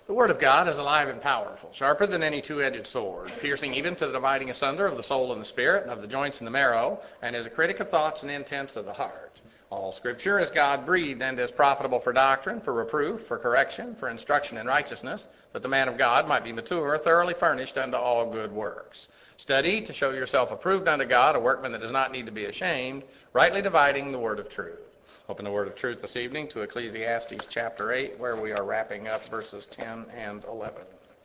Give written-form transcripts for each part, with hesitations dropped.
The word of God is alive and powerful, sharper than any two-edged sword, piercing even to the dividing asunder of the soul and the spirit, and of the joints and the marrow, and is a critic of thoughts and intents of the heart. All Scripture is God-breathed and is profitable for doctrine, for reproof, for correction, for instruction in righteousness, that the man of God might be mature, thoroughly furnished unto all good works. Study to show yourself approved unto God, a workman that does not need to be ashamed, rightly dividing the word of truth. Open the word of truth this evening to Ecclesiastes chapter 8, where we are wrapping up verses 10 and 11.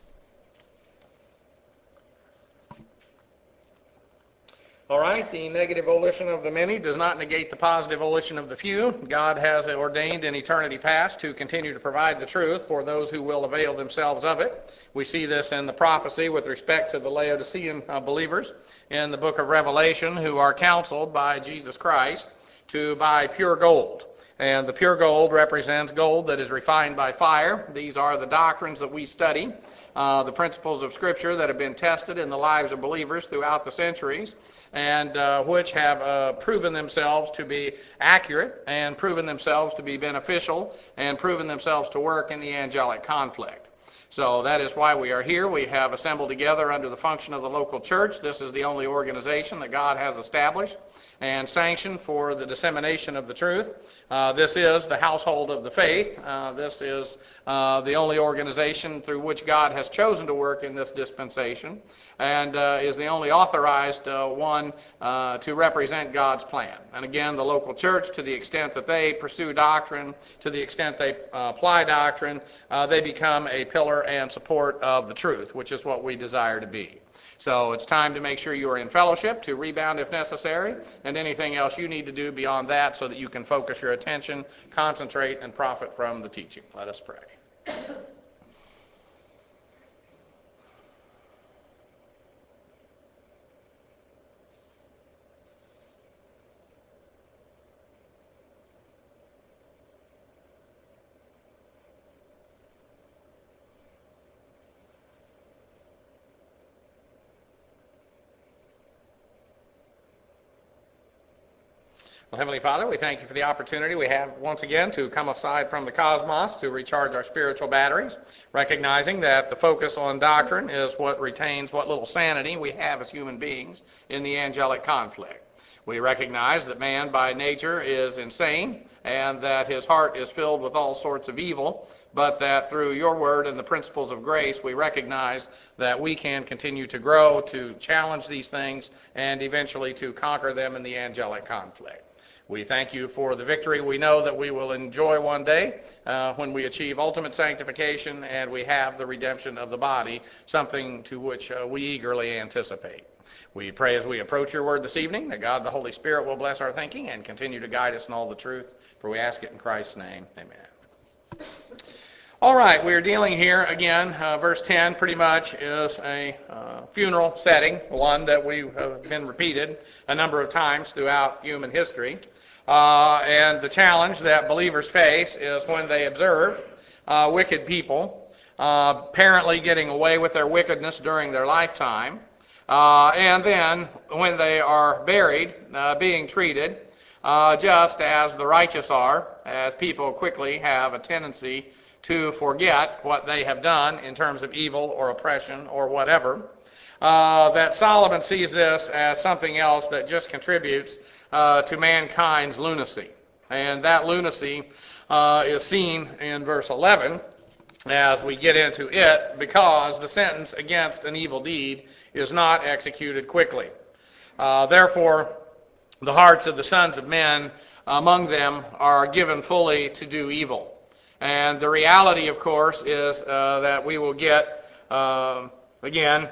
All right, the negative volition of the many does not negate the positive volition of the few. God has ordained in eternity past to continue to provide the truth for those who will avail themselves of it. We see this in the prophecy with respect to the Laodicean believers in the book of Revelation, who are counseled by Jesus Christ to buy pure gold. And the pure gold represents gold that is refined by fire. These are the doctrines that we study, the principles of Scripture that have been tested in the lives of believers throughout the centuries, and which have proven themselves to be accurate and proven themselves to be beneficial and proven themselves to work in the angelic conflict. So that is why we are here. We have assembled together under the function of the local church. This is the only organization that God has established and sanctioned for the dissemination of the truth. This is the household of the faith. This is the only organization through which God has chosen to work in this dispensation, and is the only authorized one to represent God's plan. And again, the local church, to the extent that they pursue doctrine, to the extent they apply doctrine, they become a pillar and support of the truth, which is what we desire to be. So it's time to make sure you are in fellowship, to rebound if necessary, and anything else you need to do beyond that so that you can focus your attention, concentrate, and profit from the teaching. Let us pray. Well, Heavenly Father, we thank you for the opportunity we have once again to come aside from the cosmos to recharge our spiritual batteries, recognizing that the focus on doctrine is what retains what little sanity we have as human beings in the angelic conflict. We recognize that man by nature is insane and that his heart is filled with all sorts of evil, but that through your word and the principles of grace, we recognize that we can continue to grow, to challenge these things, and eventually to conquer them in the angelic conflict. We thank you for the victory we know that we will enjoy one day when we achieve ultimate sanctification and we have the redemption of the body, something to which we eagerly anticipate. We pray as we approach your word this evening that God the Holy Spirit will bless our thinking and continue to guide us in all the truth, for we ask it in Christ's name. Amen. All right, we are dealing here again, verse 10 pretty much is a funeral setting, one that we have been repeated a number of times throughout human history. And the challenge that believers face is when they observe wicked people apparently getting away with their wickedness during their lifetime, and then when they are buried, being treated just as the righteous are, as people quickly have a tendency to forget what they have done in terms of evil or oppression or whatever, that Solomon sees this as something else that just contributes to mankind's lunacy. And that lunacy is seen in verse 11 as we get into it, because the sentence against an evil deed is not executed quickly. Therefore, the hearts of the sons of men among them are given fully to do evil. And the reality, of course, is that we will get, again,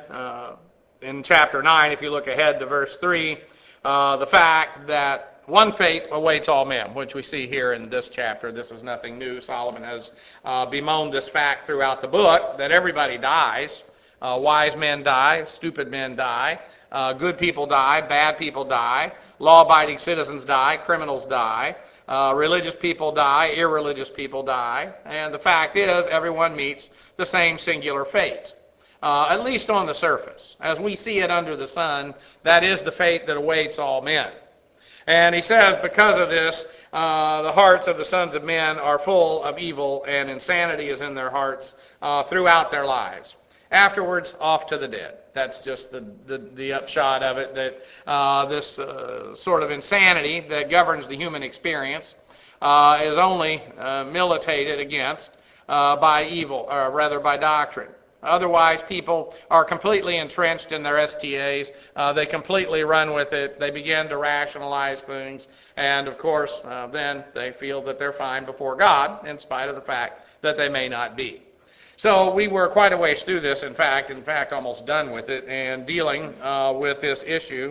in chapter 9, if you look ahead to verse 3, the fact that one fate awaits all men, which we see here in this chapter. This is nothing new. Solomon has bemoaned this fact throughout the book, that everybody dies. Wise men die, stupid men die, good people die, bad people die, law-abiding citizens die, criminals die, religious people die, irreligious people die, and the fact is everyone meets the same singular fate, at least on the surface. As we see it under the sun, that is the fate that awaits all men. And he says, because of this, the hearts of the sons of men are full of evil, and insanity is in their hearts throughout their lives. Afterwards, off to the dead. That's just the upshot of it, that this sort of insanity that governs the human experience is only militated against by evil, or rather by doctrine. Otherwise, people are completely entrenched in their STAs. They completely run with it. They begin to rationalize things. And, of course, then they feel that they're fine before God, in spite of the fact that they may not be. So we were quite a ways through this, in fact, almost done with it, and dealing with this issue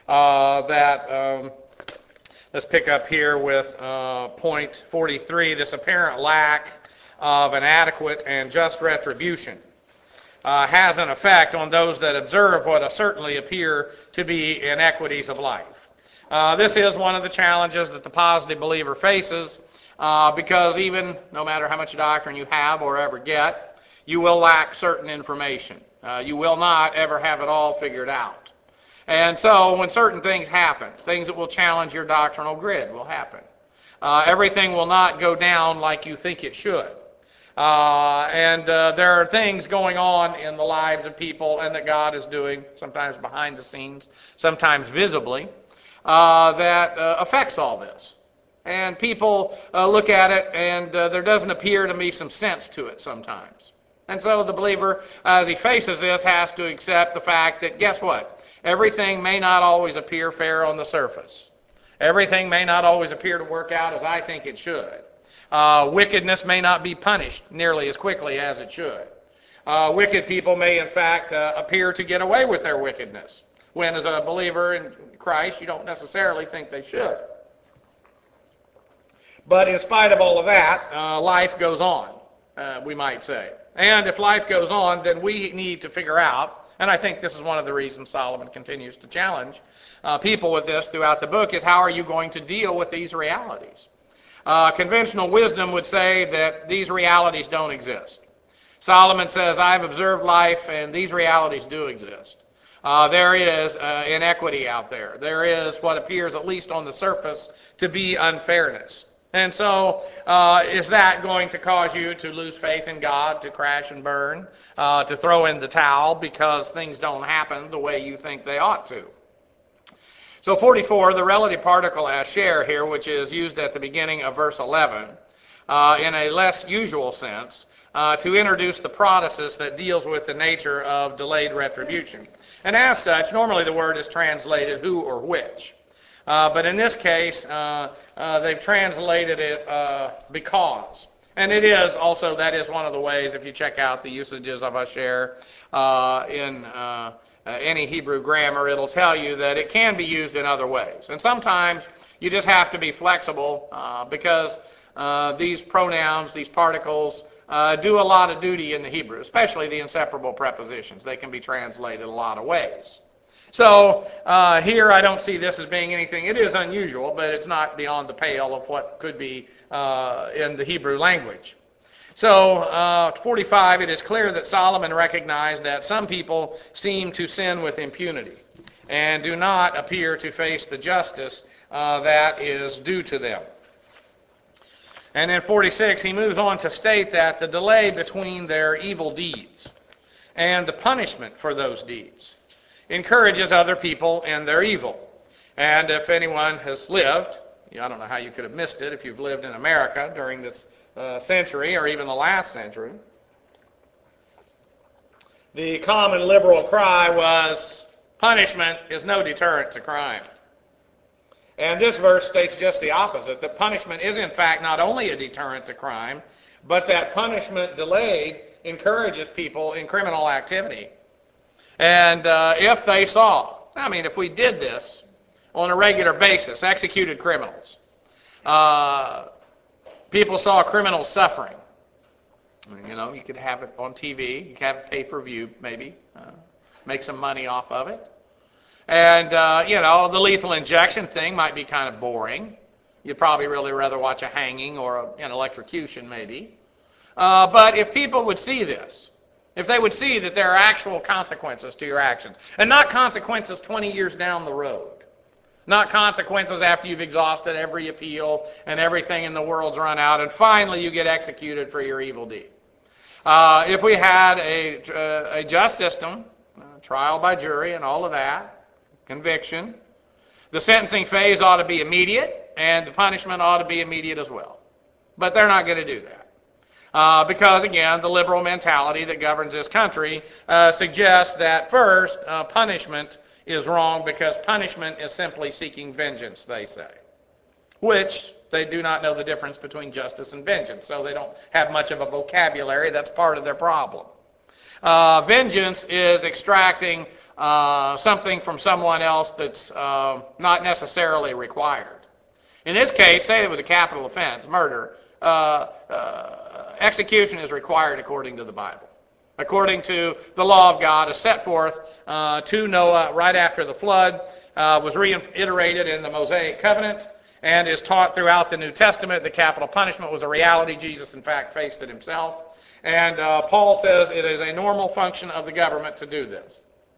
let's pick up here with point 43, this apparent lack of an adequate and just retribution has an effect on those that observe what certainly appear to be inequities of life. This is one of the challenges that the positive believer faces, because even no matter how much doctrine you have or ever get, you will lack certain information. You will not ever have it all figured out. And so when certain things happen, things that will challenge your doctrinal grid will happen. Everything will not go down like you think it should. And there are things going on in the lives of people, and that God is doing, sometimes behind the scenes, sometimes visibly, that affects all this. And people look at it, and there doesn't appear to be some sense to it sometimes. And so the believer, as he faces this, has to accept the fact that, guess what? Everything may not always appear fair on the surface. Everything may not always appear to work out as I think it should. Wickedness may not be punished nearly as quickly as it should. Wicked people may, in fact, appear to get away with their wickedness, when as a believer in Christ, you don't necessarily think they should. But in spite of all of that, life goes on, we might say. And if life goes on, then we need to figure out, and I think this is one of the reasons Solomon continues to challenge people with this throughout the book, is how are you going to deal with these realities? Conventional wisdom would say that these realities don't exist. Solomon says, I've observed life, and these realities do exist. There is inequity out there. There is what appears, at least on the surface, to be unfairness. And so, is that going to cause you to lose faith in God, to crash and burn, to throw in the towel because things don't happen the way you think they ought to? So 44, the relative particle asher here, which is used at the beginning of verse 11, in a less usual sense, to introduce the protasis that deals with the nature of delayed retribution. And as such, normally the word is translated who or which. But in this case, they've translated it because. And it is also, that is one of the ways, if you check out the usages of asher in any Hebrew grammar, it'll tell you that it can be used in other ways. And sometimes you just have to be flexible because these pronouns, these particles, do a lot of duty in the Hebrew, especially the inseparable prepositions. They can be translated a lot of ways. So here I don't see this as being anything. It is unusual, but it's not beyond the pale of what could be in the Hebrew language. So 45, it is clear that Solomon recognized that some people seem to sin with impunity and do not appear to face the justice that is due to them. And in 46, he moves on to state that the delay between their evil deeds and the punishment for those deeds encourages other people in their evil. And if anyone has lived, I don't know how you could have missed it if you've lived in America during this century or even the last century, the common liberal cry was, punishment is no deterrent to crime. And this verse states just the opposite, that punishment is in fact not only a deterrent to crime, but that punishment delayed encourages people in criminal activity. And if they saw, if we did this on a regular basis, executed criminals, people saw criminals suffering. You could have it on TV, you could have it pay-per-view maybe, make some money off of it. And, the lethal injection thing might be kind of boring. You'd probably really rather watch a hanging or an electrocution maybe. But if people would see this, if they would see that there are actual consequences to your actions, and not consequences 20 years down the road, Not consequences after you've exhausted every appeal and everything in the world's run out, and finally you get executed for your evil deed. If we had a just system, trial by jury and all of that, conviction, the sentencing phase ought to be immediate, and the punishment ought to be immediate as well. But they're not going to do that. Because, again, the liberal mentality that governs this country suggests that first, punishment is wrong because punishment is simply seeking vengeance, they say. Which they do not know the difference between justice and vengeance, so they don't have much of a vocabulary. That's part of their problem. Vengeance is extracting something from someone else that's not necessarily required. In this case, say it was a capital offense, murder, execution is required according to the Bible. According to the law of God as set forth to Noah right after the flood, was reiterated in the Mosaic covenant, and is taught throughout the New Testament. The capital punishment was a reality. Jesus, in fact, faced it himself. And Paul says it is a normal function of the government to do this.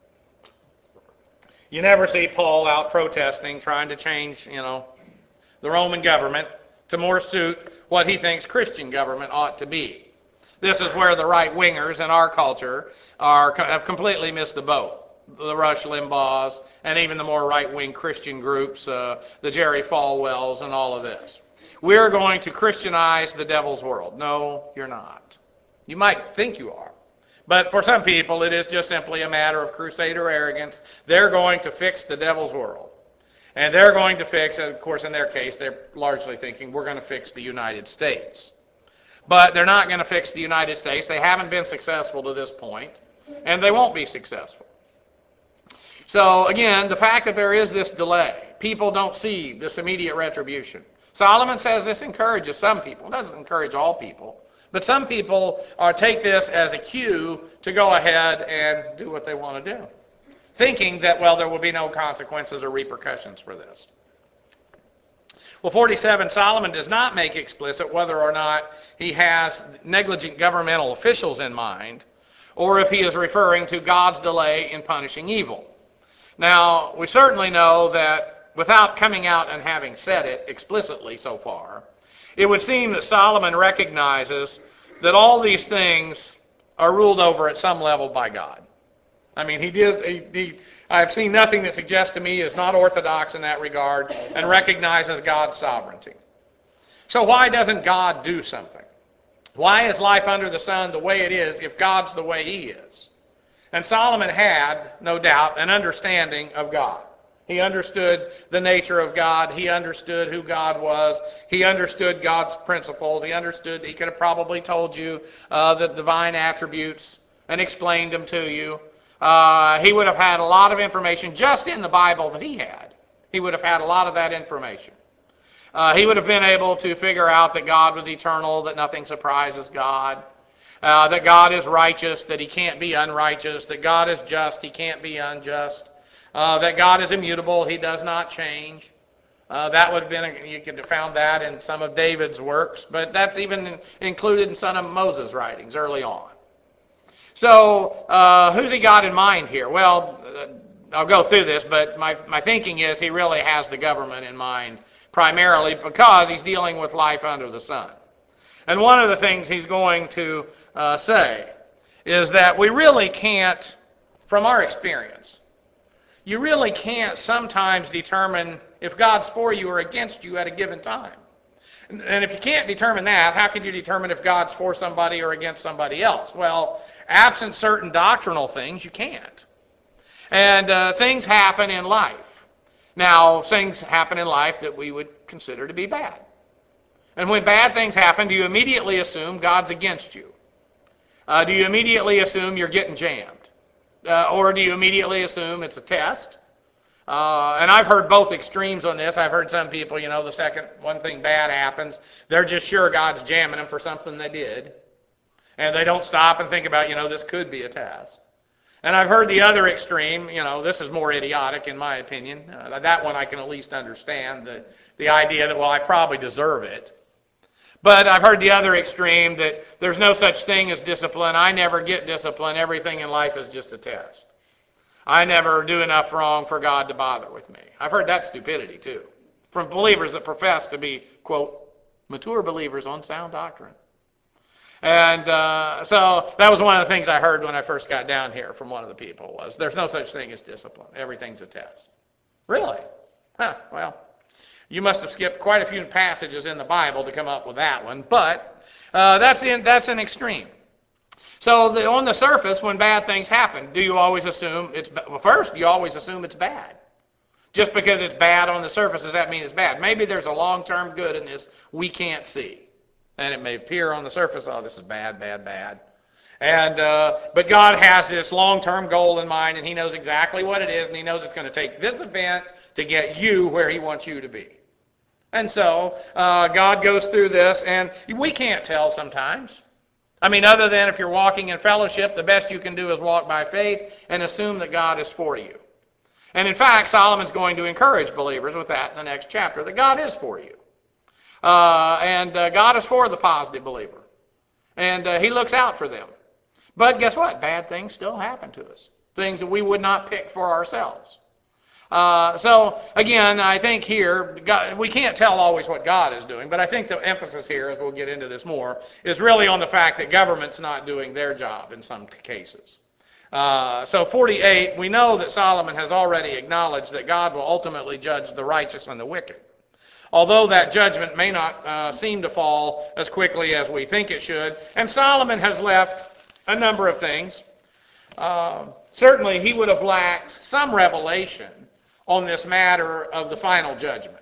You never see Paul out protesting, trying to change, the Roman government to more suit what he thinks Christian government ought to be. This is where the right-wingers in our culture have completely missed the boat. The Rush Limbaughs, and even the more right-wing Christian groups, the Jerry Falwells, and all of this. We're going to Christianize the devil's world. No, you're not. You might think you are. But for some people, it is just simply a matter of crusader arrogance. They're going to fix the devil's world. And they're going to fix, and of course in their case, they're largely thinking, we're going to fix the United States. But they're not going to fix the United States. They haven't been successful to this point, and they won't be successful. So again, the fact that there is this delay, people don't see this immediate retribution. Solomon says this encourages some people. It doesn't encourage all people. But some people take this as a cue to go ahead and do what they want to do, thinking that, well, there will be no consequences or repercussions for this. Well, 47, Solomon does not make explicit whether or not he has negligent governmental officials in mind, or if he is referring to God's delay in punishing evil. Now, we certainly know that without coming out and having said it explicitly so far, it would seem that Solomon recognizes that all these things are ruled over at some level by God. I mean, I've seen nothing that suggests to me is not orthodox in that regard and recognizes God's sovereignty. So why doesn't God do something? Why is life under the sun the way it is if God's the way he is? And Solomon had, no doubt, an understanding of God. He understood the nature of God. He understood who God was. He understood God's principles. He could have probably told you the divine attributes and explained them to you. He would have had a lot of information just in the Bible that he had. He would have had a lot of that information. He would have been able to figure out that God was eternal, that nothing surprises God, that God is righteous, that he can't be unrighteous, that God is just, he can't be unjust, that God is immutable, he does not change. That would have been, you could have found that in some of David's works, but that's even included in some of Moses' writings early on. So, who's he got in mind here? Well, I'll go through this, but my thinking is he really has the government in mind, primarily because he's dealing with life under the sun. And one of the things he's going to say is that we really can't, from our experience, you really can't sometimes determine if God's for you or against you at a given time. And if you can't determine that, how could you determine if God's for somebody or against somebody else? Well, absent certain doctrinal things, you can't. And things happen in life. Now, things happen in life that we would consider to be bad. And when bad things happen, do you immediately assume God's against you? Do you immediately assume you're getting jammed? Or do you immediately assume it's a test? And I've heard both extremes on this. I've heard some people, the second one thing bad happens, they're just sure God's jamming them for something they did. And they don't stop and think about, this could be a test. And I've heard the other extreme, this is more idiotic in my opinion. That one I can at least understand, the idea that, well, I probably deserve it. But I've heard the other extreme that there's no such thing as discipline. I never get discipline. Everything in life is just a test. I never do enough wrong for God to bother with me. I've heard that stupidity too, from believers that profess to be, quote, mature believers on sound doctrine. And so that was one of the things I heard when I first got down here from one of the people was, there's no such thing as discipline. Everything's a test. Really? Huh, well, you must have skipped quite a few passages in the Bible to come up with that one, but that's an extreme. So on the surface, when bad things happen, do you always assume it's bad? Well, first, you always assume it's bad. Just because it's bad on the surface, does that mean it's bad? Maybe there's a long-term good in this we can't see. And it may appear on the surface, oh, this is bad, bad, bad. And but God has this long-term goal in mind, and He knows exactly what it is, and He knows it's going to take this event to get you where He wants you to be. And so God goes through this, and we can't tell sometimes. I mean, other than if you're walking in fellowship, the best you can do is walk by faith and assume that God is for you. And in fact, Solomon's going to encourage believers with that in the next chapter, that God is for you. And God is for the positive believer. And He looks out for them. But guess what? Bad things still happen to us. Things that we would not pick for ourselves. So, again, I think here, we can't tell always what God is doing, but I think the emphasis here, as we'll get into this more, is really on the fact that government's not doing their job in some cases. So 48, we know that Solomon has already acknowledged that God will ultimately judge the righteous and the wicked. Although that judgment may not seem to fall as quickly as we think it should, and Solomon has left a number of things. Certainly he would have lacked some revelation on this matter of the final judgment.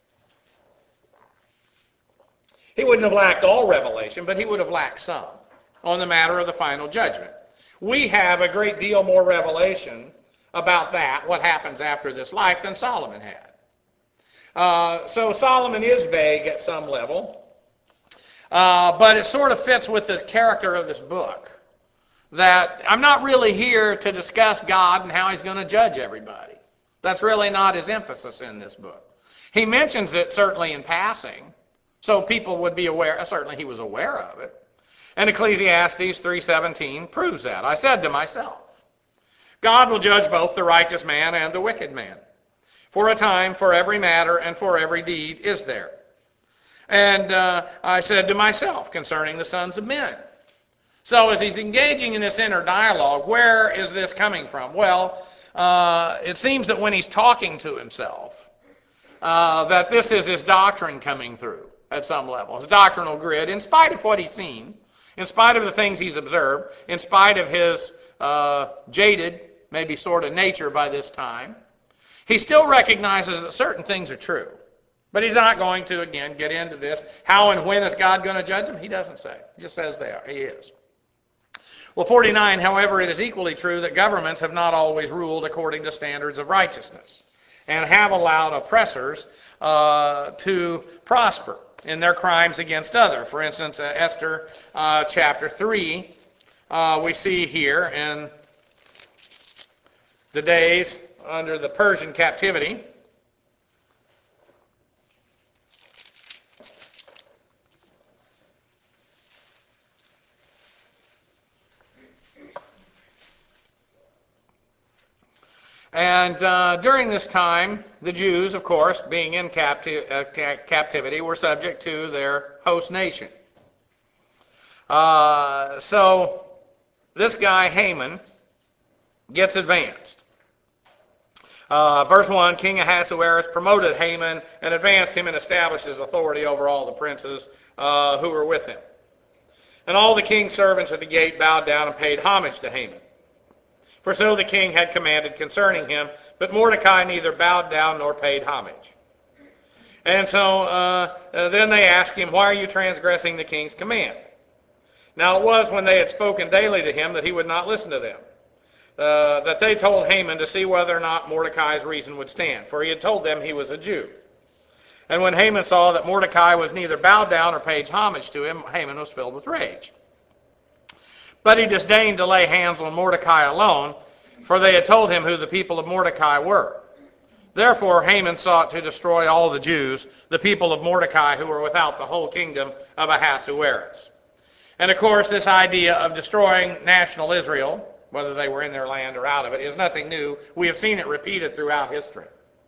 He wouldn't have lacked all revelation, but he would have lacked some on the matter of the final judgment. We have a great deal more revelation about that, what happens after this life, than Solomon had. So Solomon is vague at some level, but it sort of fits with the character of this book. That I'm not really here to discuss God and how He's going to judge everybody. That's really not his emphasis in this book. He mentions it certainly in passing, so people would be aware. Certainly he was aware of it. And Ecclesiastes 3:17 proves that. I said to myself, God will judge both the righteous man and the wicked man. For a time for every matter and for every deed is there. And I said to myself concerning the sons of men. So as he's engaging in this inner dialogue, where is this coming from? Well, it seems that when he's talking to himself, that this is his doctrine coming through at some level, his doctrinal grid, in spite of what he's seen, in spite of the things he's observed, in spite of his jaded, maybe sort of nature by this time. He still recognizes that certain things are true. But he's not going to, again, get into this. How and when is God going to judge them? He doesn't say. He just says they are. He is. Well, 49, however, it is equally true that governments have not always ruled according to standards of righteousness and have allowed oppressors to prosper in their crimes against others. For instance, Esther chapter 3, we see here in the days under the Persian captivity, and during this time, the Jews, of course, being in captivity, were subject to their host nation. So this guy, Haman, gets advanced. Verse 1, King Ahasuerus promoted Haman and advanced him and established his authority over all the princes who were with him. And all the king's servants at the gate bowed down and paid homage to Haman. For so the king had commanded concerning him, but Mordecai neither bowed down nor paid homage. And so then they asked him, why are you transgressing the king's command? Now it was when they had spoken daily to him that he would not listen to them, that they told Haman to see whether or not Mordecai's reason would stand, for he had told them he was a Jew. And when Haman saw that Mordecai was neither bowed down or paid homage to him, Haman was filled with rage. But he disdained to lay hands on Mordecai alone, for they had told him who the people of Mordecai were. Therefore Haman sought to destroy all the Jews, the people of Mordecai, who were without the whole kingdom of Ahasuerus. And of course, this idea of destroying national Israel whether they were in their land or out of it, is nothing new. We have seen it repeated throughout history.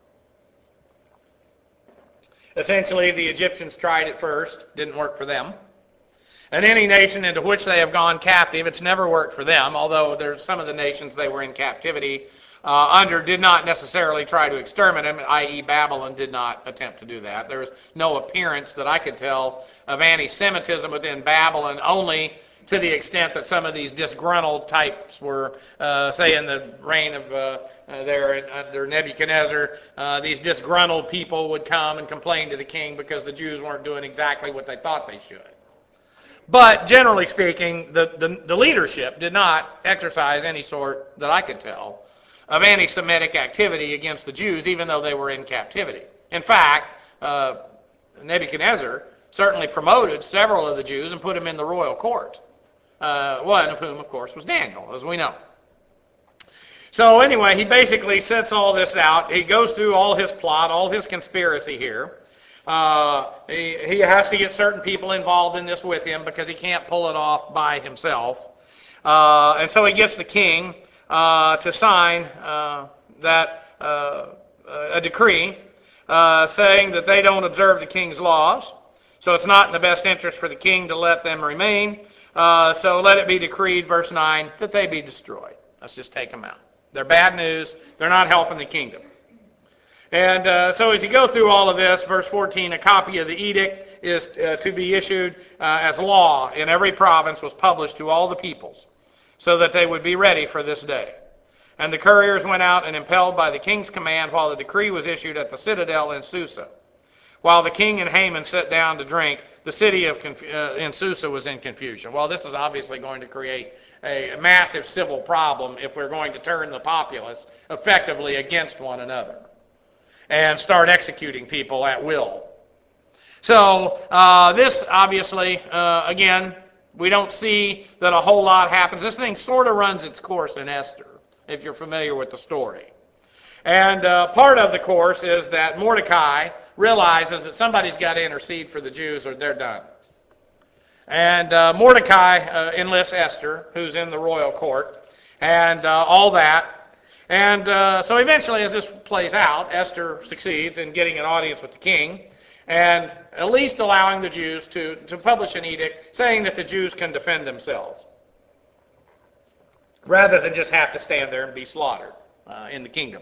Essentially, the Egyptians tried it first, didn't work for them. And any nation into which they have gone captive, it's never worked for them, although there's some of the nations they were in captivity under did not necessarily try to exterminate them, i.e. Babylon did not attempt to do that. There was no appearance that I could tell of anti-Semitism within Babylon, only to the extent that some of these disgruntled types were, say in the reign of their Nebuchadnezzar, these disgruntled people would come and complain to the king because the Jews weren't doing exactly what they thought they should. But generally speaking, the leadership did not exercise any sort, that I could tell, of anti-Semitic activity against the Jews, even though they were in captivity. In fact, Nebuchadnezzar certainly promoted several of the Jews and put them in the royal court, one of whom, of course, was Daniel, as we know. So anyway, he basically sets all this out. He goes through all his plot, all his conspiracy here. He has to get certain people involved in this with him because he can't pull it off by himself. And so he gets the king to sign a decree saying that they don't observe the king's laws. So it's not in the best interest for the king to let them remain. So let it be decreed, verse 9, that they be destroyed. Let's just take them out. They're bad news. They're not helping the kingdom. And so as you go through all of this, verse 14, a copy of the edict is to be issued as law in every province, was published to all the peoples, so that they would be ready for this day. And the couriers went out and impelled by the king's command, while the decree was issued at the citadel in Susa. While the king and Haman sat down to drink, the city in Susa was in confusion. Well, this is obviously going to create a massive civil problem if we're going to turn the populace effectively against one another and start executing people at will. So this obviously, again, we don't see that a whole lot happens. This thing sort of runs its course in Esther, if you're familiar with the story. And part of the course is that Mordecai realizes that somebody's got to intercede for the Jews or they're done. And Mordecai enlists Esther, who's in the royal court, and all that. And so eventually, as this plays out, Esther succeeds in getting an audience with the king and at least allowing the Jews to publish an edict saying that the Jews can defend themselves rather than just have to stand there and be slaughtered in the kingdom.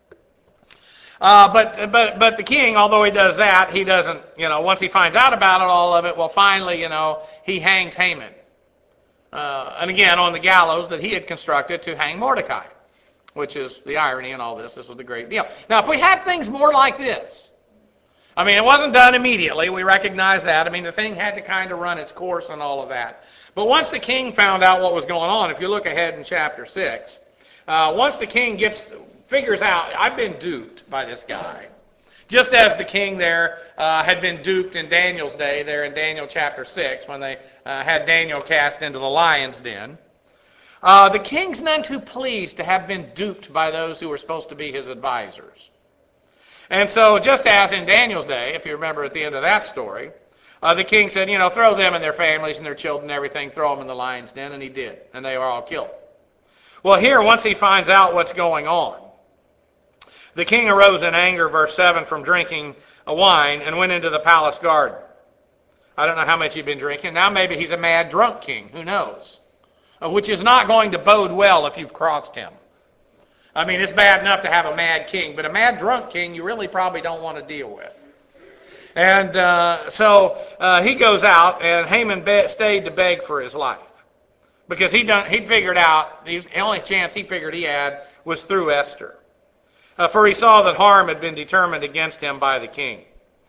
But the king, although he does that, he doesn't, once he finds out about it, all of it, well, finally, he hangs Haman. And again, on the gallows that he had constructed to hang Mordecai, which is the irony in all this. This was the great deal. Now, if we had things more like this, it wasn't done immediately. We recognize that. The thing had to kind of run its course and all of that. But once the king found out what was going on, if you look ahead in chapter 6, once the king figures out, I've been duped by this guy. Just as the king there had been duped in Daniel's day, there in Daniel chapter 6, when they had Daniel cast into the lion's den. The king's none too pleased to have been duped by those who were supposed to be his advisors. And so just as in Daniel's day, if you remember at the end of that story, the king said, throw them and their families and their children and everything, throw them in the lion's den, and he did. And they were all killed. Well, here, once he finds out what's going on, the king arose in anger, verse 7, from drinking wine and went into the palace garden. I don't know how much he'd been drinking. Now maybe he's a mad drunk king. Who knows? Which is not going to bode well if you've crossed him. It's bad enough to have a mad king, but a mad drunk king you really probably don't want to deal with. And so he goes out, and Haman stayed to beg for his life. Because he'd figured out, the only chance he figured he had was through Esther. For he saw that harm had been determined against him by the king.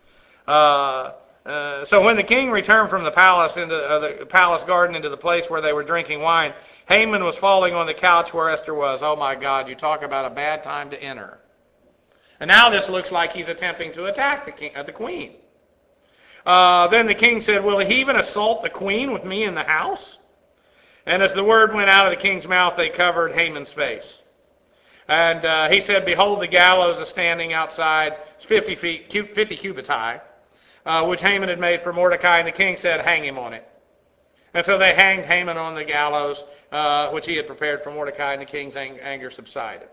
So when the king returned from the palace into the palace garden into the place where they were drinking wine, Haman was falling on the couch where Esther was. Oh my God, you talk about a bad time to enter. And now this looks like he's attempting to attack the queen. Then the king said, will he even assault the queen with me in the house? And as the word went out of the king's mouth, they covered Haman's face. And he said, behold, the gallows is standing outside, 50 cubits high, which Haman had made for Mordecai. And the king said, hang him on it. And so they hanged Haman on the gallows, which he had prepared for Mordecai, and the king's anger subsided.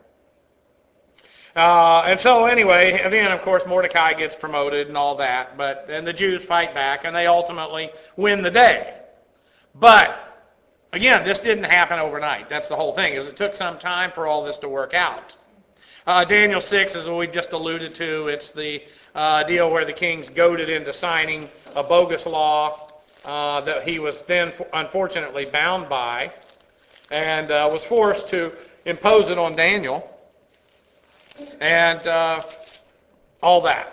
And so anyway, then of course Mordecai gets promoted and all that, and the Jews fight back and they ultimately win the day. But again, this didn't happen overnight. That's the whole thing, is it took some time for all this to work out. Daniel 6, as we just alluded to, it's the deal where the king's goaded into signing a bogus law that he was then unfortunately bound by, and was forced to impose it on Daniel, and all that.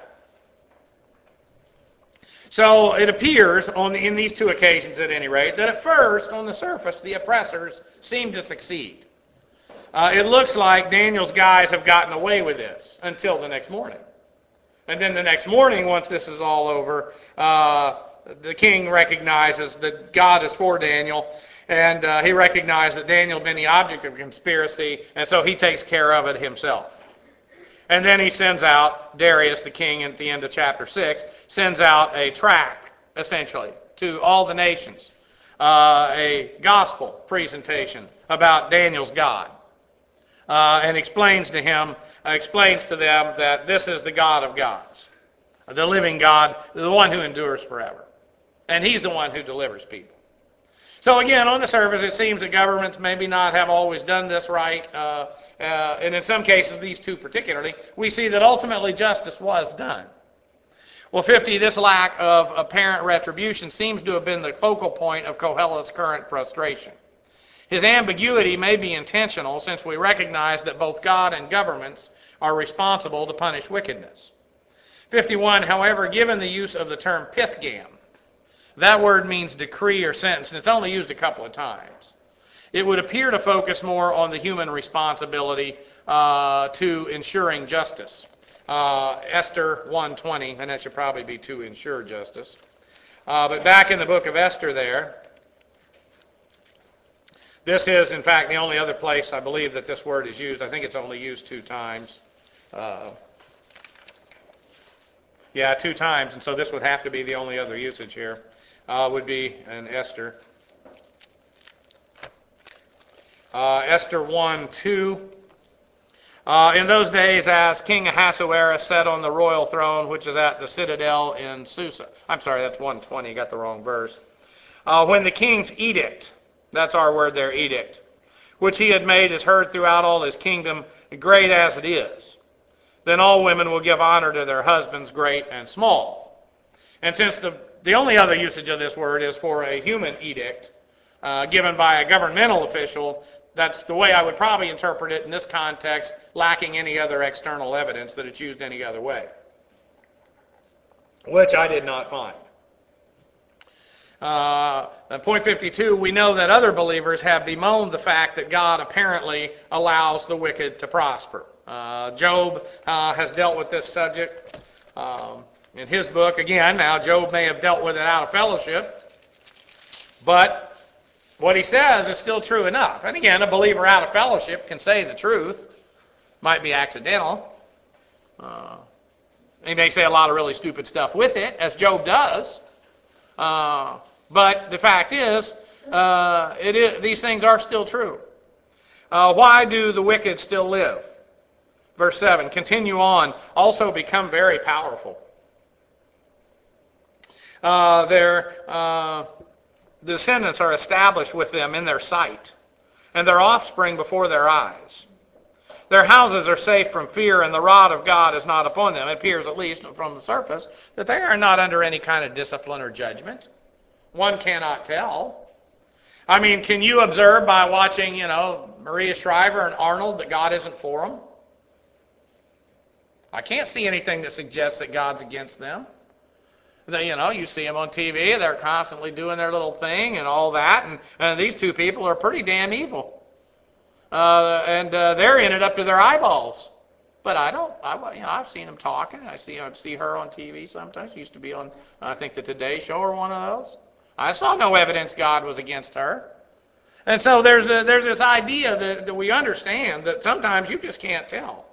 So it appears, in these two occasions at any rate, that at first, on the surface, the oppressors seem to succeed. It looks like Daniel's guys have gotten away with this until the next morning. And then the next morning, once this is all over, the king recognizes that God is for Daniel, and he recognized that Daniel had been the object of conspiracy, and so he takes care of it himself. And then he sends out, Darius, the king, at the end of chapter 6, sends out a tract, essentially, to all the nations, a gospel presentation about Daniel's God, and explains to them that this is the God of gods, the living God, the one who endures forever. And he's the one who delivers people. So again, on the surface, it seems that governments maybe not have always done this right, and in some cases, these two particularly, we see that ultimately justice was done. Well, 50, this lack of apparent retribution seems to have been the focal point of Koheleth's current frustration. His ambiguity may be intentional, since we recognize that both God and governments are responsible to punish wickedness. 51, however, given the use of the term pithgam, that word means decree or sentence, and it's only used a couple of times. It would appear to focus more on the human responsibility to ensuring justice. Esther 1:20, and that should probably be to ensure justice. But back in the book of Esther there, this is, in fact, the only other place I believe that this word is used. I think it's only used 2 times. 2 times, and so this would have to be the only other usage here. Would be in Esther. Esther 1:2. In those days, as King Ahasuerus sat on the royal throne, which is at the citadel in Susa. I'm sorry, that's 1:20. Got the wrong verse. When the king's edict, that's our word there, edict, which he had made is heard throughout all his kingdom, great as it is, then all women will give honor to their husbands, great and small. And since the only other usage of this word is for a human edict given by a governmental official, that's the way I would probably interpret it in this context, lacking any other external evidence that it's used any other way, which I did not find. Point 52, we know that other believers have bemoaned the fact that God apparently allows the wicked to prosper. Job has dealt with this subject in his book. Again, now Job may have dealt with it out of fellowship, but what he says is still true enough. And again, a believer out of fellowship can say the truth. Might be accidental. He may say a lot of really stupid stuff with it, as Job does. But the fact is, these things are still true. Why do the wicked still live? Verse 7, continue on, also become very powerful. Their descendants are established with them in their sight, and their offspring before their eyes. Their houses are safe from fear, and the rod of God is not upon them. It appears, at least from the surface, that they are not under any kind of discipline or judgment. One cannot tell. I mean, can you observe by watching, Maria Shriver and Arnold that God isn't for them? I can't see anything that suggests that God's against them. You see them on TV, they're constantly doing their little thing and all that, and these two people are pretty damn evil. And they're in it up to their eyeballs. But I've seen them talking. I see her on TV sometimes. She used to be on, I think, the Today Show or one of those. I saw no evidence God was against her. And so there's this idea that we understand that sometimes you just can't tell.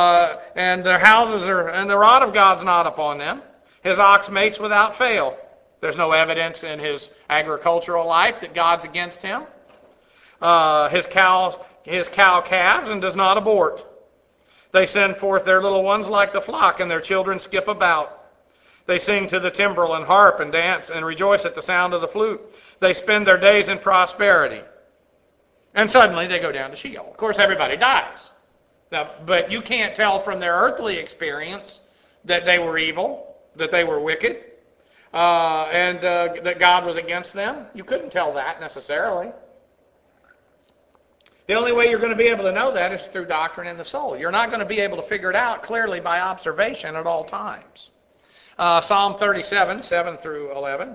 And their houses and the rod of God's not upon them. His ox mates without fail. There's no evidence in his agricultural life that God's against him. His cow calves and does not abort. They send forth their little ones like the flock, and their children skip about. They sing to the timbrel and harp and dance and rejoice at the sound of the flute. They spend their days in prosperity. And suddenly they go down to Sheol. Of course, everybody dies. Now, but you can't tell from their earthly experience that they were evil, that they were wicked, and that God was against them. You couldn't tell that necessarily. The only way you're going to be able to know that is through doctrine in the soul. You're not going to be able to figure it out clearly by observation at all times. Psalm 37, 7 through 11.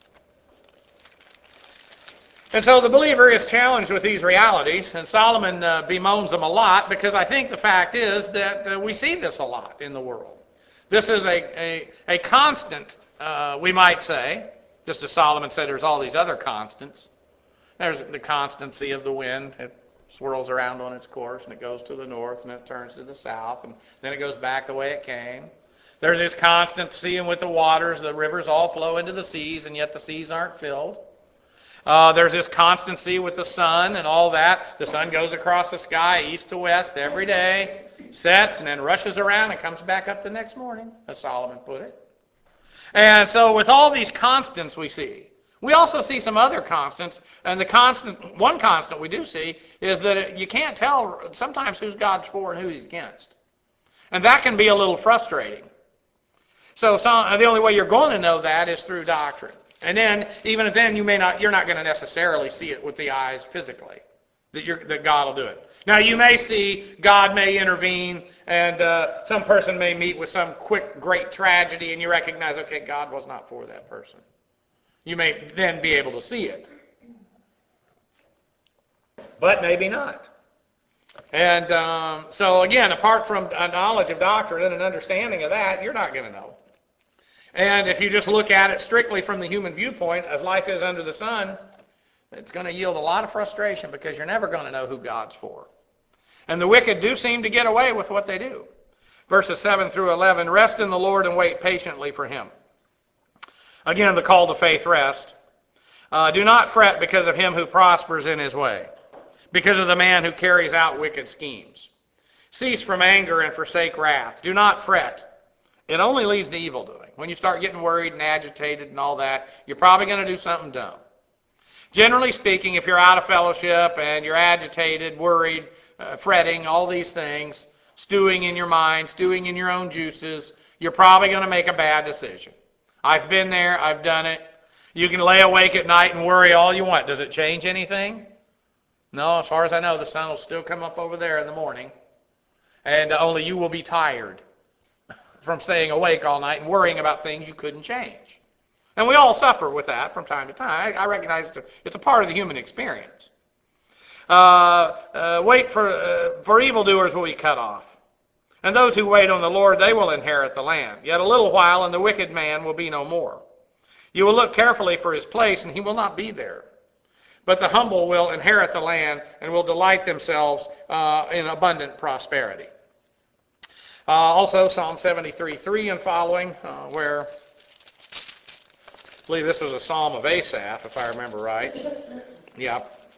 And so the believer is challenged with these realities, and Solomon bemoans them a lot because I think the fact is that we see this a lot in the world. This is a constant, we might say, just as Solomon said, there's all these other constants. There's the constancy of the wind. It swirls around on its course, and it goes to the north, and it turns to the south, and then it goes back the way it came. There's this constancy with the waters. The rivers all flow into the seas, and yet the seas aren't filled. There's this constancy with the sun and all that. The sun goes across the sky east to west every day, sets, and then rushes around and comes back up the next morning, as Solomon put it. And so with all these constants we see, we also see some other constants. And one constant we do see is that you can't tell sometimes who's God's for and who he's against. And that can be a little frustrating. So the only way you're going to know that is through doctrine. And then, even then, you're not going to necessarily see it with the eyes physically, that God will do it. Now, you may see God may intervene, and some person may meet with some quick, great tragedy, and you recognize, okay, God was not for that person. You may then be able to see it. But maybe not. And so, again, apart from a knowledge of doctrine and an understanding of that, you're not going to know. And if you just look at it strictly from the human viewpoint, as life is under the sun, it's going to yield a lot of frustration because you're never going to know who God's for. And the wicked do seem to get away with what they do. Verses 7 through 11, rest in the Lord and wait patiently for him. Again, the call to faith, rest. Do not fret because of him who prospers in his way, because of the man who carries out wicked schemes. Cease from anger and forsake wrath. Do not fret. It only leads to evil doing. When you start getting worried and agitated and all that, you're probably going to do something dumb. Generally speaking, if you're out of fellowship and you're agitated, worried, fretting, all these things, stewing in your mind, stewing in your own juices, you're probably going to make a bad decision. I've been there. I've done it. You can lay awake at night and worry all you want. Does it change anything? No, as far as I know, the sun will still come up over there in the morning, and only you will be tired from staying awake all night and worrying about things you couldn't change. And we all suffer with that from time to time. I recognize it's a part of the human experience. Wait for evildoers will be cut off. And those who wait on the Lord, they will inherit the land. Yet a little while, and the wicked man will be no more. You will look carefully for his place, and he will not be there. But the humble will inherit the land and will delight themselves in abundant prosperity. Also, Psalm 73:3 and following, where I believe this was a psalm of Asaph, if I remember right. Yeah.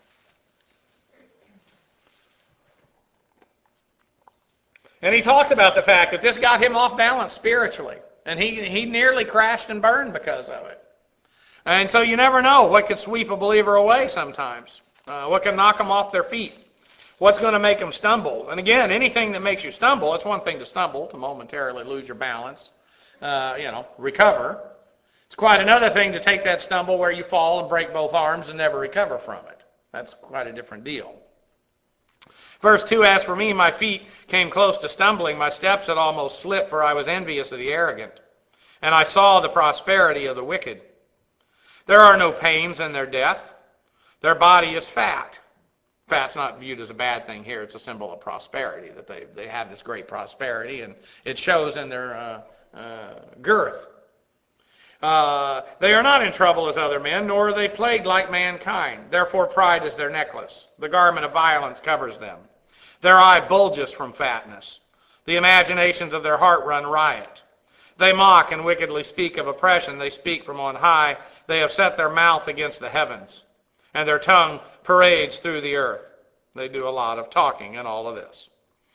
And he talks about the fact that this got him off balance spiritually, and he nearly crashed and burned because of it. And so you never know what could sweep a believer away sometimes, what can knock them off their feet. What's going to make them stumble? And again, anything that makes you stumble, it's one thing to stumble, to momentarily lose your balance, recover. It's quite another thing to take that stumble where you fall and break both arms and never recover from it. That's quite a different deal. Verse 2, as for me, my feet came close to stumbling. My steps had almost slipped, for I was envious of the arrogant. And I saw the prosperity of the wicked. There are no pains in their death. Their body is fat. Fat's not viewed as a bad thing here. It's a symbol of prosperity, that they have this great prosperity, and it shows in their girth. They are not in trouble as other men, nor are they plagued like mankind. Therefore pride is their necklace. The garment of violence covers them. Their eye bulges from fatness. The imaginations of their heart run riot. They mock and wickedly speak of oppression. They speak from on high. They have set their mouth against the heavens, and their tongue parades through the earth. They do a lot of talking in all of this.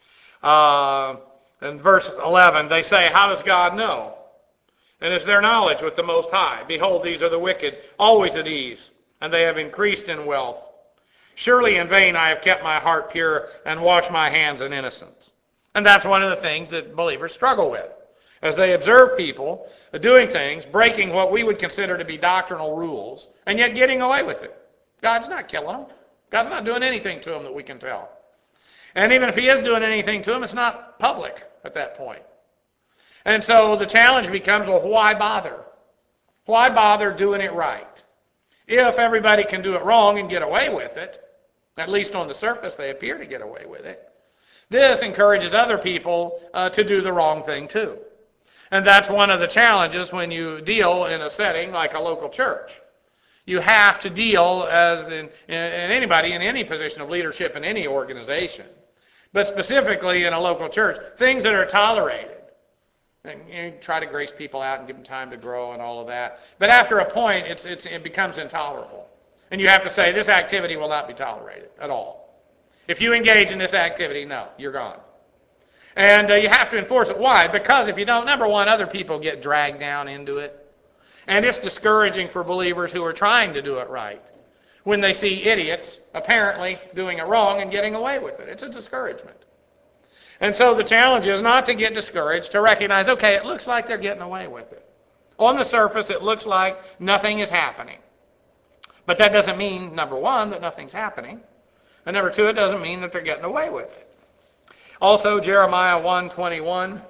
In verse 11, they say, how does God know? And is their knowledge with the Most High? Behold, these are the wicked, always at ease, and they have increased in wealth. Surely in vain I have kept my heart pure and washed my hands in innocence. And that's one of the things that believers struggle with. As they observe people doing things, breaking what we would consider to be doctrinal rules, and yet getting away with it. God's not killing them. God's not doing anything to them that we can tell. And even if he is doing anything to them, it's not public at that point. And so the challenge becomes, well, why bother? Why bother doing it right? If everybody can do it wrong and get away with it, at least on the surface they appear to get away with it, this encourages other people to do the wrong thing too. And that's one of the challenges when you deal in a setting like a local church. You have to deal, as in anybody in any position of leadership in any organization, but specifically in a local church, things that are tolerated. And you try to grace people out and give them time to grow and all of that. But after a point, it becomes intolerable. And you have to say, this activity will not be tolerated at all. If you engage in this activity, no, you're gone. And you have to enforce it. Why? Because if you don't, number one, other people get dragged down into it. And it's discouraging for believers who are trying to do it right when they see idiots apparently doing it wrong and getting away with it. It's a discouragement. And so the challenge is not to get discouraged, to recognize, okay, it looks like they're getting away with it. On the surface, it looks like nothing is happening. But that doesn't mean, number one, that nothing's happening. And number two, it doesn't mean that they're getting away with it. Also, Jeremiah 1:21.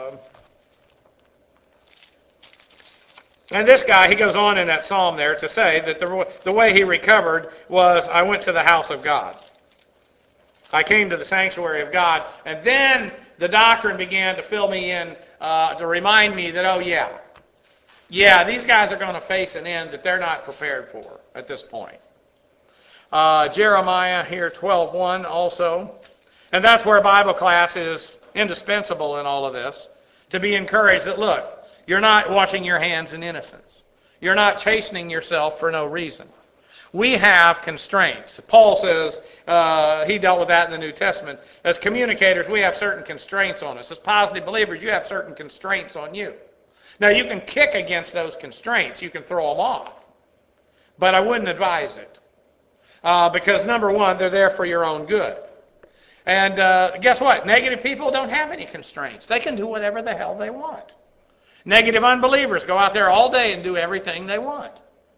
And this guy, he goes on in that psalm there to say that the way he recovered was, I went to the house of God. I came to the sanctuary of God, and then the doctrine began to fill me in, to remind me that, oh yeah, these guys are going to face an end that they're not prepared for at this point. Jeremiah here 12:1 also. And that's where Bible class is indispensable in all of this, to be encouraged that, look, you're not washing your hands in innocence. You're not chastening yourself for no reason. We have constraints. Paul says, he dealt with that in the New Testament. As communicators, we have certain constraints on us. As positive believers, you have certain constraints on you. Now, you can kick against those constraints. You can throw them off. But I wouldn't advise it. Because, number one, they're there for your own good. And guess what? Negative people don't have any constraints. They can do whatever the hell they want. Negative unbelievers go out there all day and do everything they want.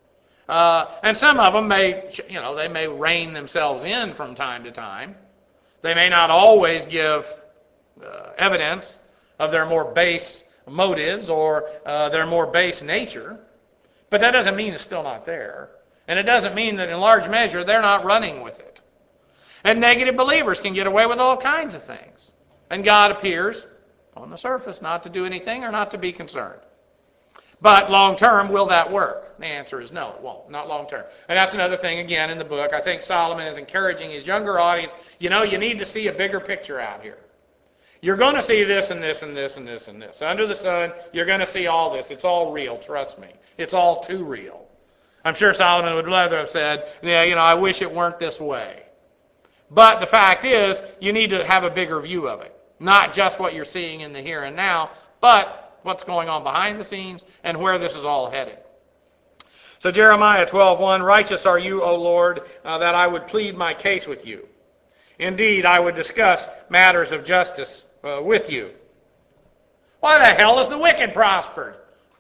And some of them they may rein themselves in from time to time. They may not always give evidence of their more base motives or their more base nature. But that doesn't mean it's still not there. And it doesn't mean that in large measure they're not running with it. And negative believers can get away with all kinds of things. And God appears on the surface not to do anything or not to be concerned. But long term, will that work? The answer is no, it won't. Not long term. And that's another thing, again, in the book. I think Solomon is encouraging his younger audience, you need to see a bigger picture out here. You're going to see this and this and this and this and this. Under the sun, you're going to see all this. It's all real, trust me. It's all too real. I'm sure Solomon would rather have said, I wish it weren't this way. But the fact is, you need to have a bigger view of it. Not just what you're seeing in the here and now, but what's going on behind the scenes and where this is all headed. So Jeremiah 12:1, righteous are you, O Lord, that I would plead my case with you. Indeed, I would discuss matters of justice with you. Why the hell has the wicked prospered?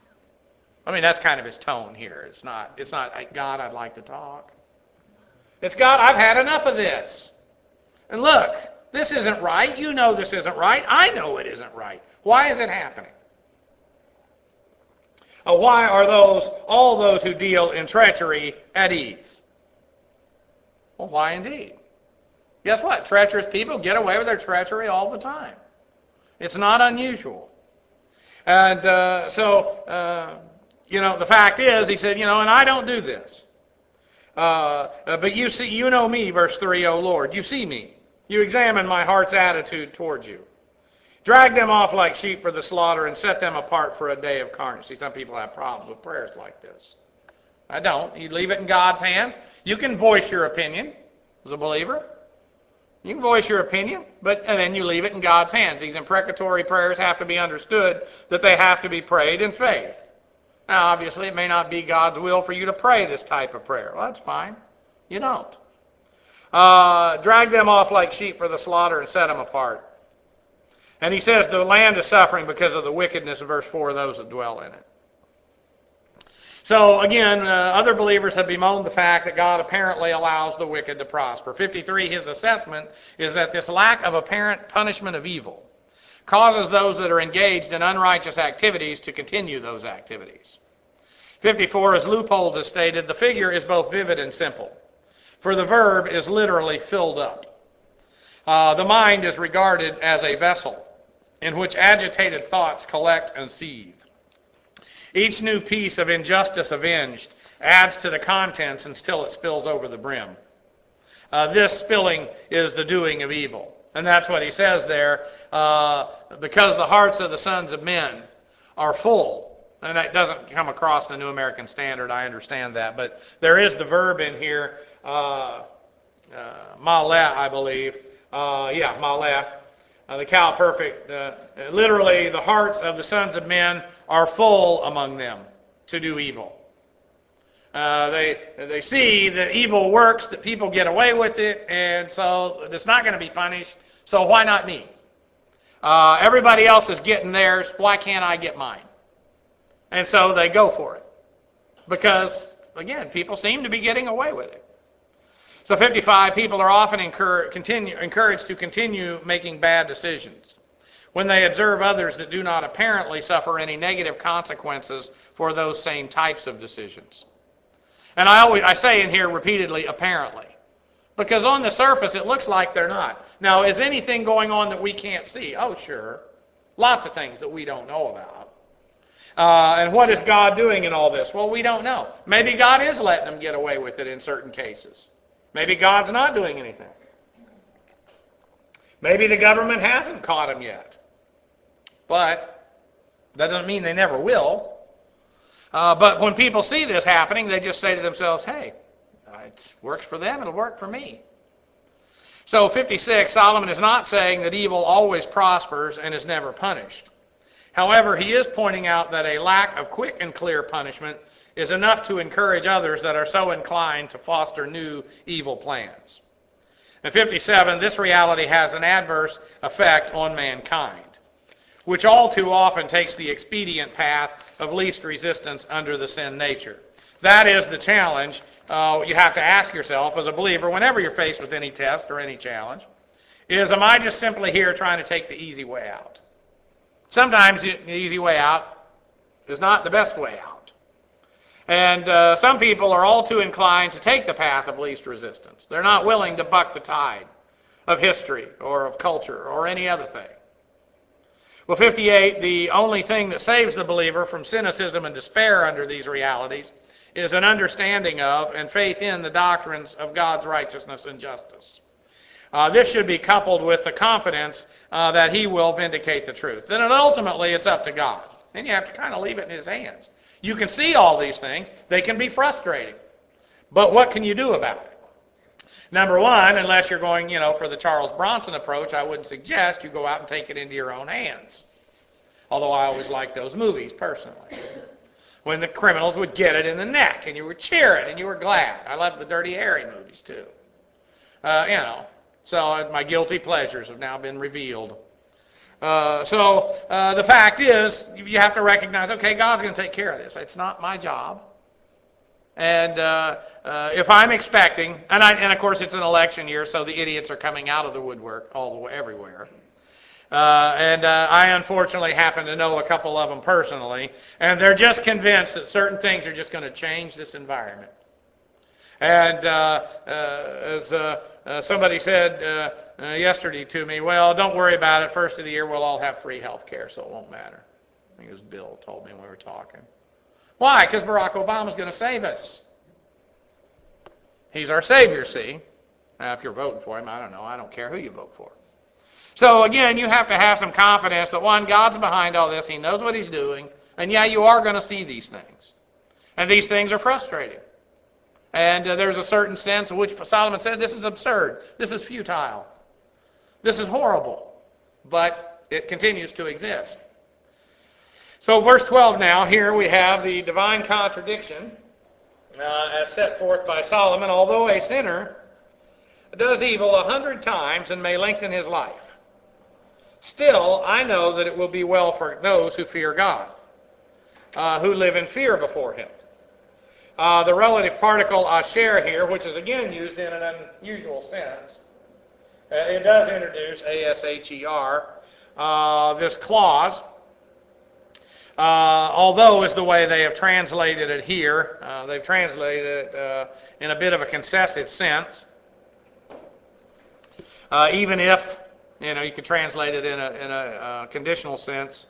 I mean, that's kind of his tone here. It's not, God, I'd like to talk. It's, God, I've had enough of this. And look, this isn't right. You know this isn't right. I know it isn't right. Why is it happening? Why are all those who deal in treachery at ease? Well, why indeed? Guess what? Treacherous people get away with their treachery all the time. It's not unusual. And the fact is, he said, and I don't do this. But you know me, verse 3, O Lord. You see me. You examine my heart's attitude towards you. Drag them off like sheep for the slaughter and set them apart for a day of carnage. See, some people have problems with prayers like this. I don't. You leave it in God's hands. You can voice your opinion as a believer. You can voice your opinion, and then you leave it in God's hands. These imprecatory prayers have to be understood that they have to be prayed in faith. Now, obviously, it may not be God's will for you to pray this type of prayer. Well, that's fine. You don't. Drag them off like sheep for the slaughter and set them apart. And he says the land is suffering because of the wickedness, verse 4, of those that dwell in it. So again, other believers have bemoaned the fact that God apparently allows the wicked to prosper. 53, his assessment is that this lack of apparent punishment of evil causes those that are engaged in unrighteous activities to continue those activities. 54, as Leupold has stated, the figure is both vivid and simple, for the verb is literally filled up. The mind is regarded as a vessel in which agitated thoughts collect and seethe. Each new piece of injustice avenged adds to the contents until it spills over the brim. This spilling is the doing of evil. And that's what he says there, because the hearts of the sons of men are full. And that doesn't come across in the New American Standard, I understand that. But there is the verb in here, maleh, I believe. Maleh. The Cal Perfect, literally, the hearts of the sons of men are full among them to do evil. They see that evil works, that people get away with it, and so it's not going to be punished, so why not me? Everybody else is getting theirs, why can't I get mine? And so they go for it. Because, again, people seem to be getting away with it. So 55, people are often encouraged to continue making bad decisions when they observe others that do not apparently suffer any negative consequences for those same types of decisions. And I say in here repeatedly, apparently, because on the surface it looks like they're not. Now, is anything going on that we can't see? Oh, sure. Lots of things that we don't know about. And what is God doing in all this? Well, we don't know. Maybe God is letting them get away with it in certain cases. Maybe God's not doing anything. Maybe the government hasn't caught them yet. But that doesn't mean they never will. But when people see this happening, they just say to themselves, hey, it works for them, it'll work for me. So 56, Solomon is not saying that evil always prospers and is never punished. However, he is pointing out that a lack of quick and clear punishment is enough to encourage others that are so inclined to foster new evil plans. In 57, this reality has an adverse effect on mankind, which all too often takes the expedient path of least resistance under the sin nature. That is the challenge you have to ask yourself as a believer whenever you're faced with any test or any challenge, is am I just simply here trying to take the easy way out? Sometimes the easy way out is not the best way out. And some people are all too inclined to take the path of least resistance. They're not willing to buck the tide of history or of culture or any other thing. Well, 58, the only thing that saves the believer from cynicism and despair under these realities is an understanding of and faith in the doctrines of God's righteousness and justice. This should be coupled with the confidence that He will vindicate the truth. Then ultimately it's up to God. And you have to kind of leave it in His hands. You can see all these things. They can be frustrating. But what can you do about it? Number one, unless you're going, for the Charles Bronson approach, I wouldn't suggest you go out and take it into your own hands. Although I always liked those movies personally. When the criminals would get it in the neck and you were cheering and you were glad. I loved the Dirty Harry movies too. So my guilty pleasures have now been revealed. So the fact is, you have to recognize, okay, God's going to take care of this. It's not my job. And if I'm expecting, and of course it's an election year, so the idiots are coming out of the woodwork all the way everywhere. And I unfortunately happen to know a couple of them personally, and they're just convinced that certain things are just going to change this environment. And as somebody said yesterday to me, well, don't worry about it. First of the year, we'll all have free health care, so it won't matter. I think it was Bill told me when we were talking. Why? Because Barack Obama's going to save us. He's our savior, see? Now, if you're voting for him, I don't know. I don't care who you vote for. So again, you have to have some confidence that, one, God's behind all this. He knows what he's doing. And yeah, you are going to see these things. And these things are frustrating. And there's a certain sense in which Solomon said, this is absurd. This is futile. This is horrible. But it continues to exist. So verse 12 now, here we have the divine contradiction as set forth by Solomon. Although a sinner does evil 100 times and may lengthen his life, still I know that it will be well for those who fear God, who live in fear before him. The relative particle asher here, which is again used in an unusual sense, it does introduce asher, this clause, although is the way they have translated it here. They've translated it in a bit of a concessive sense. Even if, you could translate it in a conditional sense.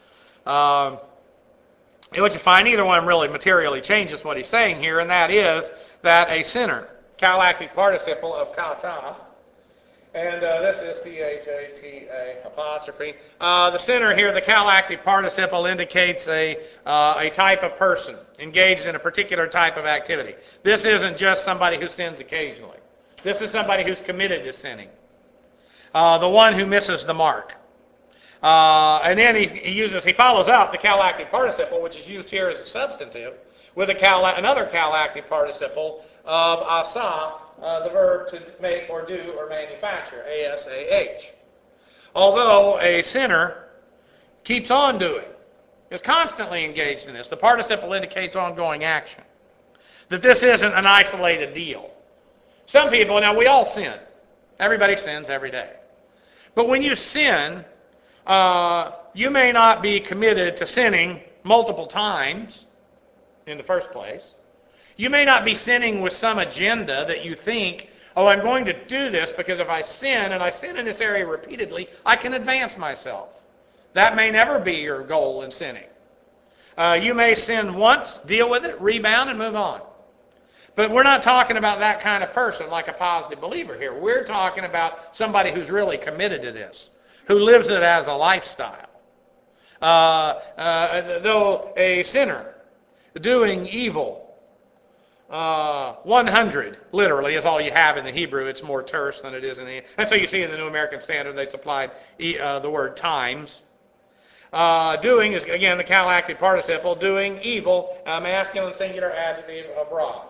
What you find, either one really materially changes what he's saying here, and that is that a sinner, callactic participle of kata, and this is C-H-A-T-A apostrophe. The sinner here, the callactic participle, indicates a type of person engaged in a particular type of activity. This isn't just somebody who sins occasionally. This is somebody who's committed to sinning. The one who misses the mark. And then he follows out the callactic participle, which is used here as a substantive, with another callactic participle of asa, the verb to make or do or manufacture, A-S-A-H. Although a sinner keeps on doing, is constantly engaged in this, the participle indicates ongoing action. That this isn't an isolated deal. Some people, now we all sin. Everybody sins every day. But when you sin, you may not be committed to sinning multiple times in the first place. You may not be sinning with some agenda that you think, I'm going to do this because if I sin, and I sin in this area repeatedly, I can advance myself. That may never be your goal in sinning. You may sin once, deal with it, rebound, and move on. But we're not talking about that kind of person like a positive believer here. We're talking about somebody who's really committed to this, who lives it as a lifestyle. Though a sinner doing evil, 100 literally is all you have in the Hebrew. It's more terse than it is in the... That's how you see in the New American Standard they supplied the word times. Doing is, again, the callactic participle. Doing evil, masculine singular adjective abroad.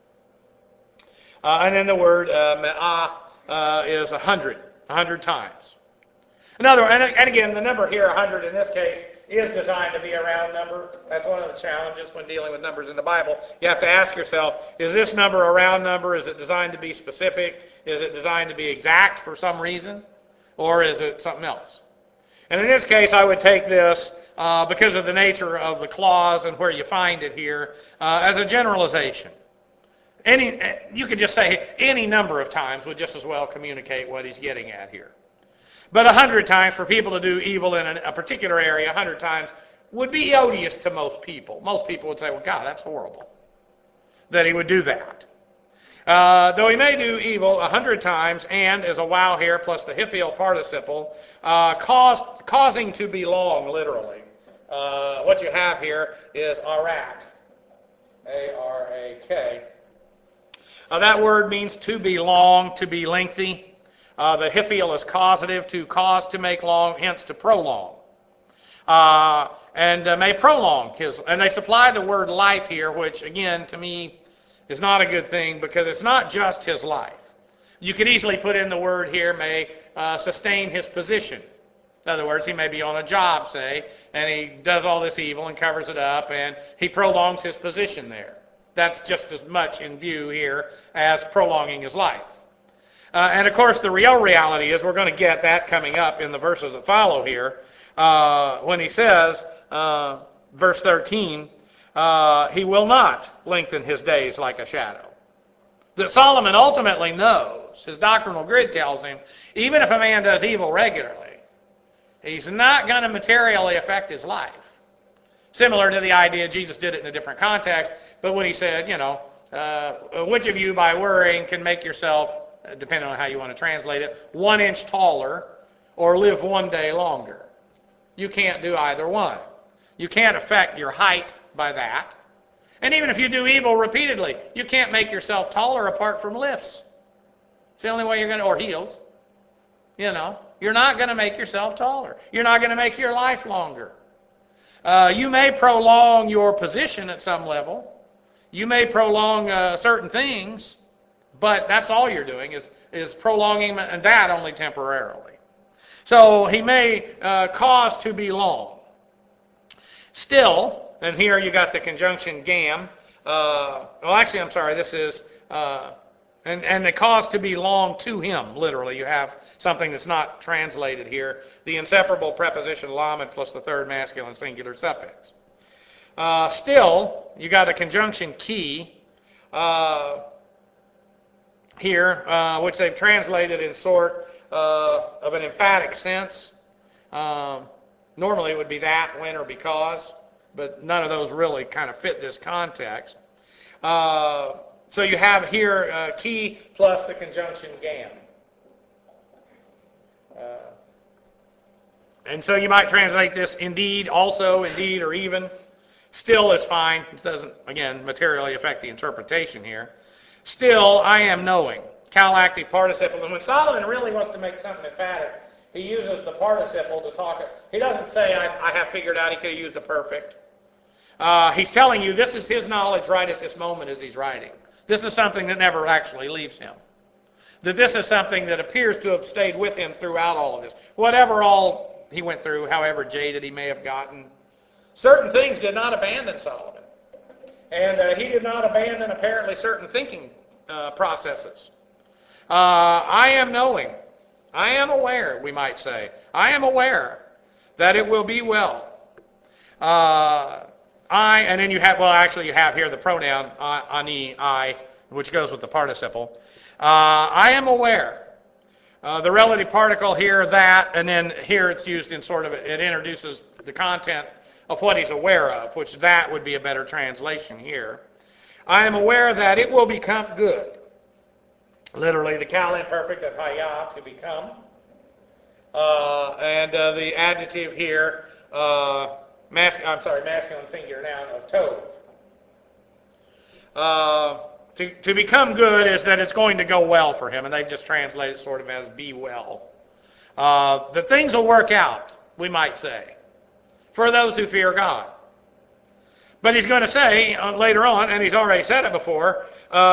And then the word me'ah is 100 times. And again, the number here, 100 in this case, is designed to be a round number. That's one of the challenges when dealing with numbers in the Bible. You have to ask yourself, is this number a round number? Is it designed to be specific? Is it designed to be exact for some reason? Or is it something else? And in this case, I would take this, because of the nature of the clause and where you find it here, as a generalization. You could just say any number of times would just as well communicate what he's getting at here. But 100 times for people to do evil in a particular area, 100 times would be odious to most people. Most people would say, well, God, that's horrible that he would do that. Though he may do evil 100 times, and as a wow here, plus the hiphil participle, causing to belong, literally. What you have here is arak, A-R-A-K. That word means to belong, to be lengthy. The hiphil is causative, to cause to make long, hence to prolong. And may prolong his... And they supply the word life here, which, again, to me, is not a good thing, because it's not just his life. You could easily put in the word here, may sustain his position. In other words, he may be on a job, say, and he does all this evil and covers it up, and he prolongs his position there. That's just as much in view here as prolonging his life. And of course, the real reality is we're going to get that coming up in the verses that follow here. When he says, verse 13, he will not lengthen his days like a shadow. That Solomon ultimately knows, his doctrinal grid tells him, even if a man does evil regularly, he's not going to materially affect his life. Similar to the idea, Jesus did it in a different context, but when he said, which of you by worrying can make yourself, depending on how you want to translate it, 1 inch taller or live one day longer. You can't do either one. You can't affect your height by that. And even if you do evil repeatedly, you can't make yourself taller apart from lifts. It's the only way you're going to, or heels. You know, you're not going to make yourself taller. You're not going to make your life longer. You may prolong your position at some level. You may prolong certain things, but that's all you're doing is prolonging, and that only temporarily. So he may cause to be long. Still, and here you got the conjunction gam. This is, and the cause to be long to him, literally. You have something that's not translated here. The inseparable preposition lamed plus the third masculine singular suffix. Still, you got a conjunction key here, which they've translated in sort of an emphatic sense. Normally it would be that, when, or because, but none of those really kind of fit this context. So you have here key plus the conjunction gam. And so you might translate this indeed, also, indeed, or even. Still is fine. It doesn't, again, materially affect the interpretation here. Still, I am knowing. Calactic participle. And when Solomon really wants to make something emphatic, he uses the participle to talk. He doesn't say, I have figured out. He could have used a perfect. He's telling you this is his knowledge right at this moment as he's writing. This is something that never actually leaves him. That this is something that appears to have stayed with him throughout all of this. Whatever all he went through, however jaded he may have gotten, certain things did not abandon Solomon. And he did not abandon, apparently, certain thinking processes. I am knowing. I am aware, we might say. I am aware that it will be well. And then you have here the pronoun ani, I, which goes with the participle. I am aware. The relative particle here, that, and then here it's used in sort of, it introduces the content of what he's aware of, which that would be a better translation here. I am aware that it will become good. Literally, the Cal imperfect of hayah, to become. And the adjective here, masculine singular noun of tov. To become good is that it's going to go well for him, and they've just translated sort of as be well. That things will work out, we might say, for those who fear God. But he's going to say later on, and he's already said it before,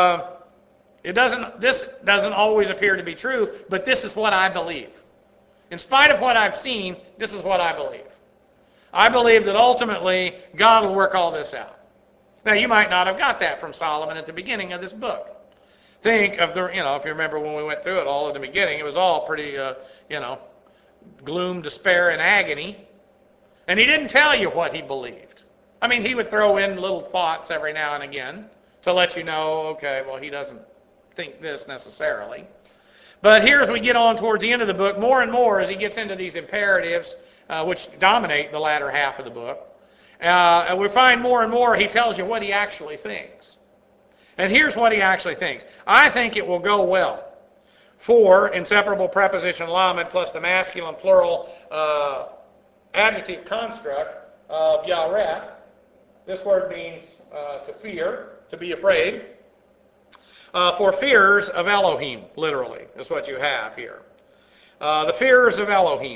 this doesn't always appear to be true, but this is what I believe. In spite of what I've seen, this is what I believe. I believe that ultimately God will work all this out. Now, you might not have got that from Solomon at the beginning of this book. Think of if you remember when we went through it all at the beginning, it was all pretty, gloom, despair, and agony. And he didn't tell you what he believed. I mean, he would throw in little thoughts every now and again to let you know, okay, well, he doesn't think this necessarily. But here as we get on towards the end of the book, more and more as he gets into these imperatives, which dominate the latter half of the book, and we find more and more he tells you what he actually thinks. And here's what he actually thinks. I think it will go well for inseparable preposition lamed plus the masculine plural adjective construct of yareh. This word means to fear, to be afraid. For fears of Elohim, literally, is what you have here. The fears of Elohim.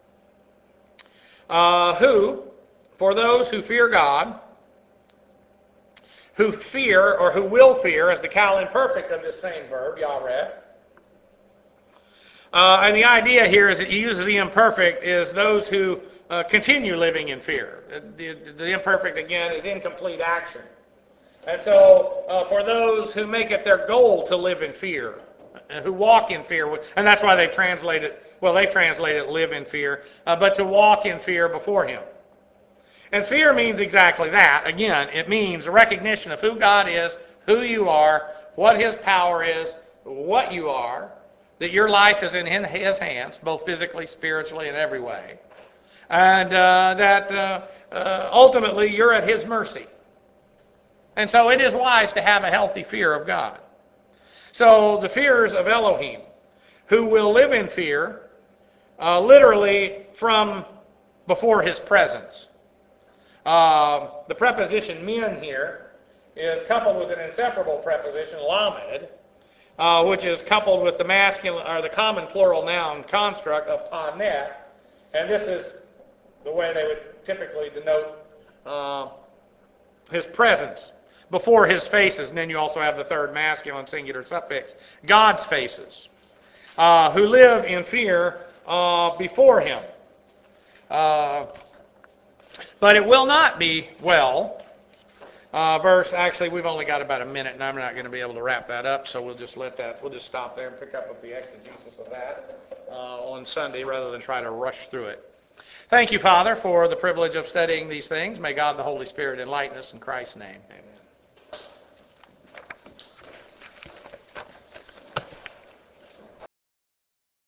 Who, for those who fear God, who fear, or who will fear, as the Cal imperfect of this same verb, yareh. And the idea here is that he uses the imperfect is those who continue living in fear. The imperfect, again, is incomplete action. And so for those who make it their goal to live in fear, and who walk in fear, and that's why they've translated live in fear, but to walk in fear before him. And fear means exactly that. Again, it means a recognition of who God is, who you are, what his power is, what you are, that your life is in his hands, both physically, spiritually, in every way. And that ultimately you're at his mercy. And so it is wise to have a healthy fear of God. So the fears of Elohim, who will live in fear, literally from before his presence. The preposition min here is coupled with an inseparable preposition, lamed, which is coupled with the masculine or the common plural noun construct of panet, and this is the way they would typically denote his presence before his faces. And then you also have the third masculine singular suffix, God's faces, who live in fear before him. But it will not be well. Actually, we've only got about a minute, and I'm not going to be able to wrap that up, so we'll just stop there and pick up with the exegesis of that on Sunday rather than try to rush through it. Thank you, Father, for the privilege of studying these things. May God the Holy Spirit enlighten us in Christ's name. Amen.